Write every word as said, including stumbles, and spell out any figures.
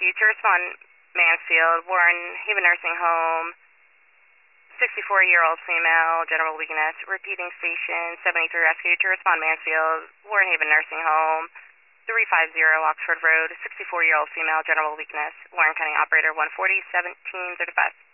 Rescue to respond Mansfield, Warren Haven Nursing Home, sixty-four-year-old female, general weakness. Repeating station, seventy-three Rescue to respond Mansfield, Warren Haven Nursing Home, three fifty Oxford Road, sixty-four-year-old female, general weakness. Warren County Operator one forty, seventeen thirty-five.